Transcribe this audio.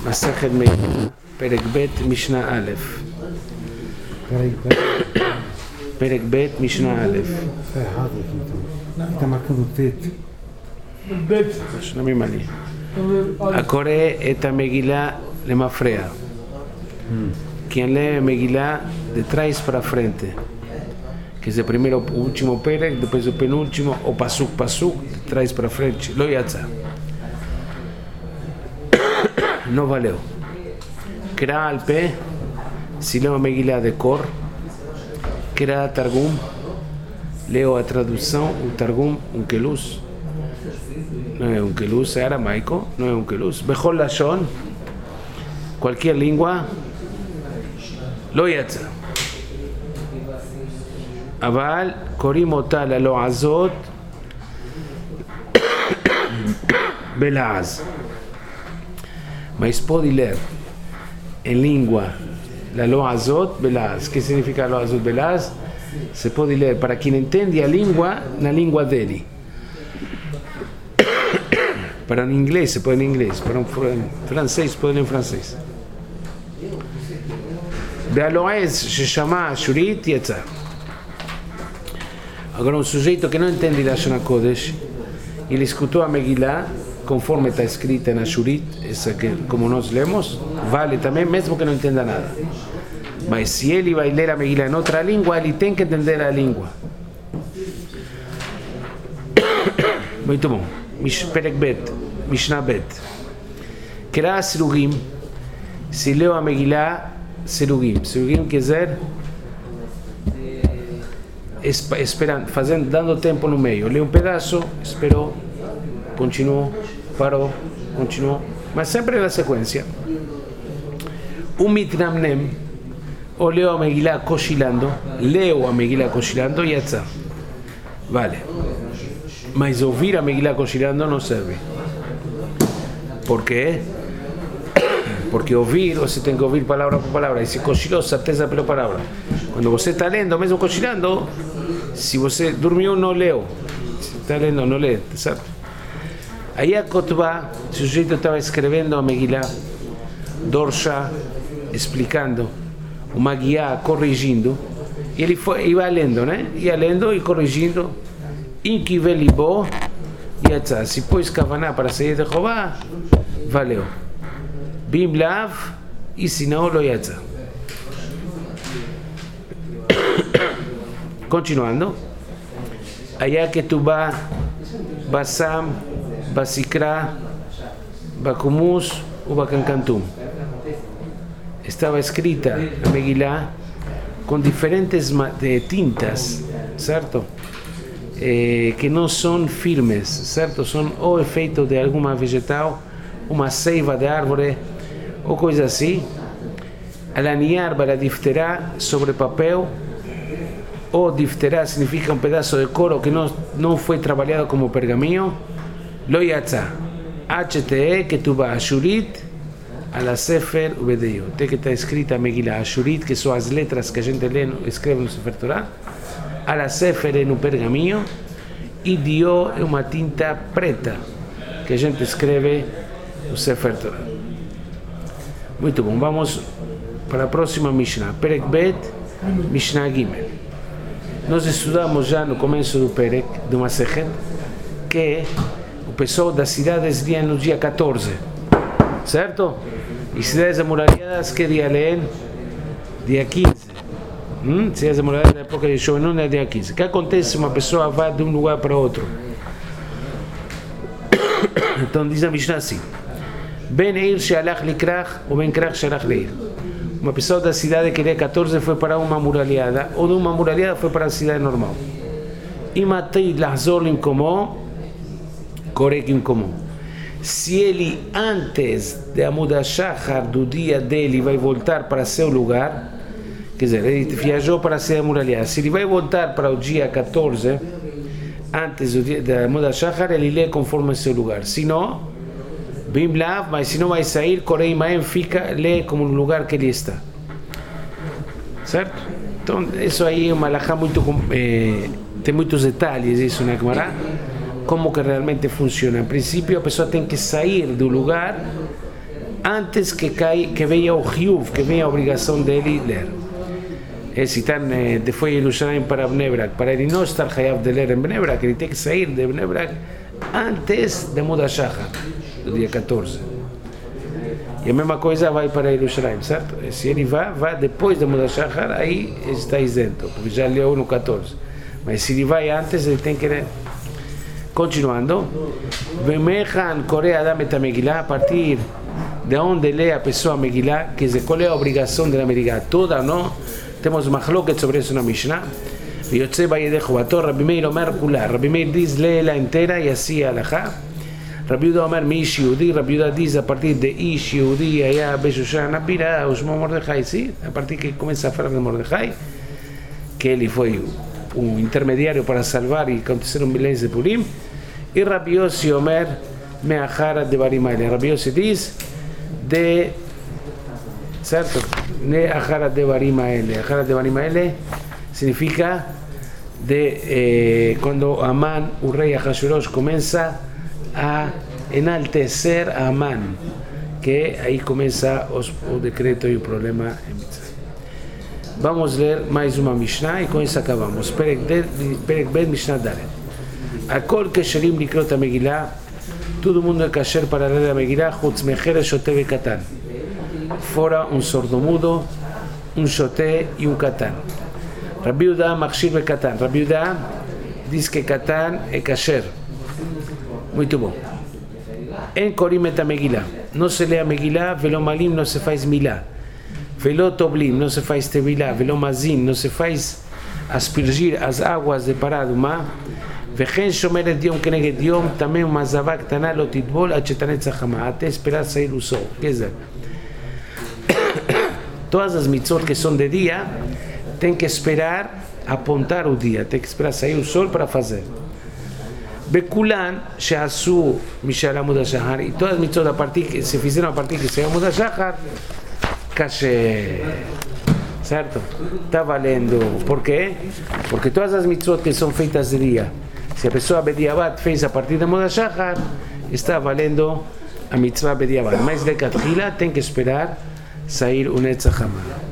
Masechet Megillah, Perek Bet, Mishnah Aleph. Perek Bet, Mishnah Aleph. אתה marcando o teto. שלומי מלא. הקורא את המגילה למפרע. Quien lee Megillah de trás para frente, que es el primero, último perek, después el penúltimo, o pasuk, de trás para frente, lo yatza. No valeu. Kra al pe, si leo Megillah de cor, Kra Targum, leo a tradução, o Targum, Unkelus. No es Unkelus, es aramaico, no es Unkelus. Bechol Lashon, cualquier lengua, lo yatza. אבל קוראים אותה ללועזות בלעז. Mas pode ler em língua laloazot belaz. Que significa laloazot belaz? Se pode ler para quem entende a língua na língua dele. Para um inglês se pode em inglês, para um francês se pode ler em francês. Bealoez se chama Shurit Yetza. Agora um sujeito que não entende Lashon HaKodesh, ele escutou a Megillah conforme está escrita na Shurit, essa que como nós lemos, vale também mesmo que não entenda nada. Mas se ele vai ler a Megillah em outra língua, ele tem que entender a língua. Muito bom. Perek Bet, Mishnah Bet. Kra Sirugim, se leu a Megillah Sirugim. Sirugim quer dizer esperando, fazendo, dando tempo no meio. Leu um pedaço, esperou, continuou, parou, continuou, mas sempre na sequência. Mitnamnem, ou leu a Megillah cochilando, leu a Megillah cochilando e yatza. Vale. Mas ouvir a Megillah cochilando não serve. Por quê? Porque ouvir, você tem que ouvir palavra por palavra. E se cochilou, certeza pela palavra. Quando você está lendo, mesmo cochilando, se você dormiu, não leu. Se está lendo, não lê, certo? Aí a Kotba, o sujeito estava escrevendo a Megillah, Dorsha, explicando, o Magiá corrigindo, e ele ia lendo, né? Ia lendo e corrigindo, Inkivelibo, Yatza. Se pôs Kavaná para sair de Jeová, valeu. Bim Lav, e se não, lo Yatza. Continuando, aí a Ketubá, Basam, Basikra, Bakumus ou Bakankantum. Estava escrita a Megillah com diferentes tintas, certo? Que não são firmes, certo? São ou efeito de alguma vegetal, uma seiva de árvore, ou coisa assim. Alaniar para difterá sobre papel, ou difterá significa um pedaço de couro que não foi trabalhado como pergaminho. Lo yatza, HTE, que tu vas a Shurit, a la Sefer Ubedeio. Tem que estar escrita a Megillah, a Shurit, que são as letras que a gente lê, escreve no Sefer Torah, a la Sefer é no pergaminho, e Dio é uma tinta preta, que a gente escreve no Sefer Torah. Muito bom, vamos para a próxima Mishnah, Perek Bet, Mishnah Gimel. Nós estudamos já no começo do Perek, do Masechet, que o pessoal das cidades lia no dia 14, certo? E cidades amuralhadas, que dia leem? Dia 15. Cidades amuralhadas da época de Shoenun é dia 15. O que acontece se uma pessoa vai de um lugar para outro? Então diz a Mishnah assim: Ben Eir Shealach Likrach ou Ben Krach Shealach Leir. Uma pessoa da cidade que dia 14 foi para uma muralhada, ou de uma muralhada foi para a cidade normal. E matei Lahzor em comum, Korek em comum. Se ele antes de Amud HaShachar do dia dele vai voltar para seu lugar, quer dizer, ele viajou para a cidade muralhada, se ele vai voltar para o dia 14 antes do dia de Amud HaShachar, ele lê conforme seu lugar. Se não, Bim Lav, mas se não vai sair, Korei Maem fica, lê como no lugar que ele está. Certo? Então, isso aí é uma alahá muito, tem muitos detalhes, isso na Gemara, como que realmente funciona. Em princípio, a pessoa tem que sair do lugar antes que venha o Hiuv, que venha a obrigação dele ler. Se foi de Jerusalém para Bnei Brak, para ele não estar Hayav de ler em Bnei Brak, ele tem que sair de Bnei Brak antes de Mud HaShachar, do dia 14. E a mesma coisa vai para Jerusalém, certo? Se ele vai depois de Mud HaShachar, aí está isento, porque já leu no 14. Mas se ele vai antes, ele tem que ler. Continuando, Vemechan Corea Adam et Megillah, a partir de onde lê a pessoa a Megillah, que se qual é a obrigação da Megillah toda, não? Temos machloket sobre isso na Mishnah. Yotze Bayedecho Bator, Rabbi Meir Omer Kula. Rabbi Meir diz, lê-la inteira e assim a Halachá. Rabbi Yehuda Omer mi Ish Yehudi. Rabbi Yehuda diz, a partir de Ish Yehudi, allá Beshushan Abira, Ushmo Mordechai, sim? A partir que começa a falar de Mordechai, que ele foi um intermediário para salvar e acontecer milênios de Purim. E Rabbi Yossi Omer Meachara de Barimaile. Rabbi Yossi diz, certo? Ne Achara de Barimaele. Achara de Barimaele significa quando Amán, o rei Ahasuerós, começa a enaltecer a Amán, que aí começa o decreto e o problema em Mitzrayim. Vamos ler mais uma Mishnah e com isso acabamos. Perek Ben Mishnah Dalet. Akol Kesherim Likrot HaMegillah, todo mundo é kasher para ler a Megillah, Chutz Mecher Shote Katan, fora sordomudo, shote e katan. Rabbi Yehuda Machshir Katan. Rabbi Yehuda diz que Katan é kasher. Muito bom. En Korim et Megillah, não se lê a Megillah, Velo Malim não se faz Milá, Velo Toblim não se faz Tevilá, Velo Mazim não se faz aspergir as águas de parar do mar, Vechen Shomer et Yom Keneged Yom, também uma zavá Ktana lo titbol ad shetanet zachama, até esperar sair o sol. Quer dizer, todas as mitzvot que são de dia, tem que esperar apontar o dia, tem que esperar sair o sol para fazer. Bekulan, Sheasu, Mishal Amud HaShahar, e todas as mitzvot a partir que se fizeram a partir que saiu Amud HaShahar, kasher. Certo? Está valendo. Por quê? Porque todas as mitzvot que são feitas de dia, se a pessoa Bediabat fez a partir de Amud HaShahar, está valendo a mitzvah Bediabat. Mas de Katrila tem que esperar sair o Netzach Hamana.